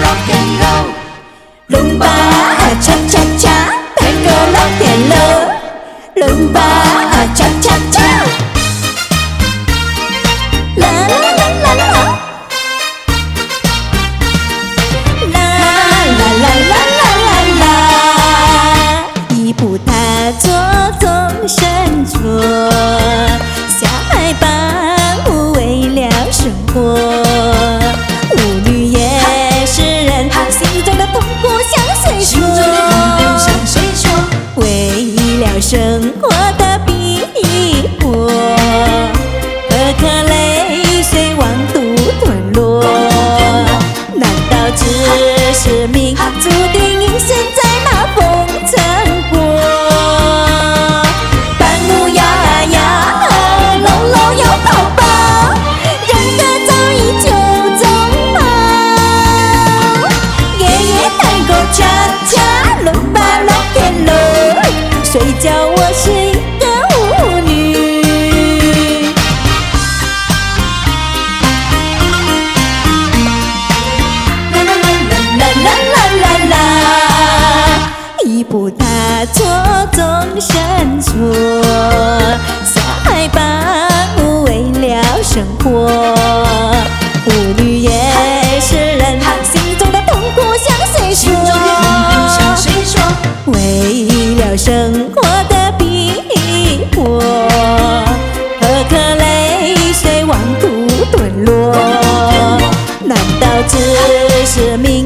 rock and roll， 伦巴恰恰恰，探戈 rock and roll， 伦巴恰恰恰，啦啦啦啦啦啦。步踏错纵身着，小孩伴舞为了生活。舞女也是人，心中的痛苦向谁说？为了生活的逼迫，何可泪水往途吞落？难道只是命注定一生在那风尘过？伴舞呀呀，喽喽又跑跑，人的早已秋中跑。夜夜探戈恰恰，伦巴 rock and roll， 谁叫我是一个舞女？啦啦啦啦啦啦啦，一步踏错纵身错，小孩伴舞为了生活。舞女也是人，心中的痛苦向谁说？为了生活的逼迫，何可泪水往途吞落？难道只是命